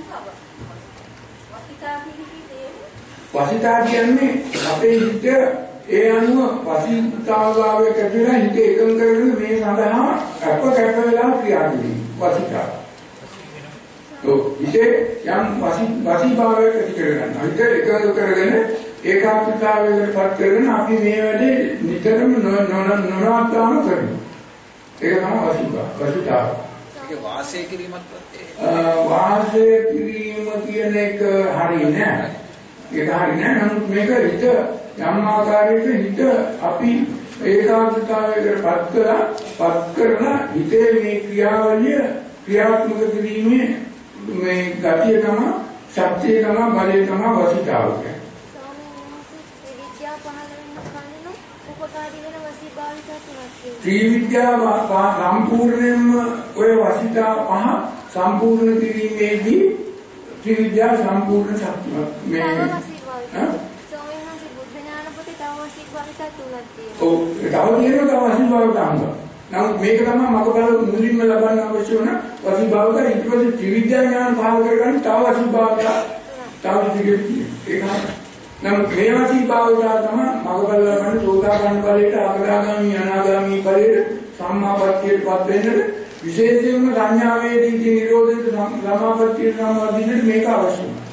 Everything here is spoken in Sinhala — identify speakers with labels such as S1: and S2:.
S1: වසිතා කියන්නේ අපේ හිත ඒ අනුව වසිතාවභාවයේ කැපිලා හිත එකඟ කරගෙන මේ සඳහා අප කැප වෙලා ක්‍රියා කිරීම වසිතා. ඉතින් යම් වසිභාවයක් ඇති කරගන්න. හිත එකඟ කරගෙන ඒකාග්‍රතාවයකට පත් කරගෙන අපි මේ වැඩේ නිතරම නොනවත්වාම කරනවා. ඒක තමයි වසිතාව. ඒක වාසය කිරීමත් වාසය කිරීම කියන එක හරිය නෑ. ඒක හරිය නෑ. නමුත් මේක හිත යම් ආකාරයකට හිත අපි ඒකාග්‍රතාවයකට පත් කරලා හිතේ මේ ක්‍රියාවලිය ක්‍රියාත්මක කිරීමේ මේ ගතිය තමයි ශක්තිය තමයි බලය තමයි වසිතාව කියන්නේ. ත්‍රිවිද්‍යාව සම්පූර්ණයෙන්ම ඔය වසිතා පහ සම්පූර්ණ කිරීමේදී ත්‍රිවිද්‍යාව සම්පූර්ණ ශක්තිමත් මේ ඔව් තව තියෙනවා වසිභාව ගන්න. නමුත් මේක තමයි මගපල මුලින්ම ලබන්න අවශ්‍ය වන වසිභාව ගන්න. ඊට පස්සේ ත්‍රිවිද්‍යා ඥාන පහල කරගන්න තව වසිභාව තව ටිකක් ඒක නමුත් මේ වසිභාව තමයි මගපල ලබන්න සෝතාපන්න ඵලයට අග්‍රාගාමී අනාගාමී ඵලයට සම්මාපත්තියටපත් වෙන්නට විශේෂයෙන්ම සංඥා වේදිතී නිරෝධයට සමාපත්තියට සම්බන්ධ මේක අවශ්‍යයි.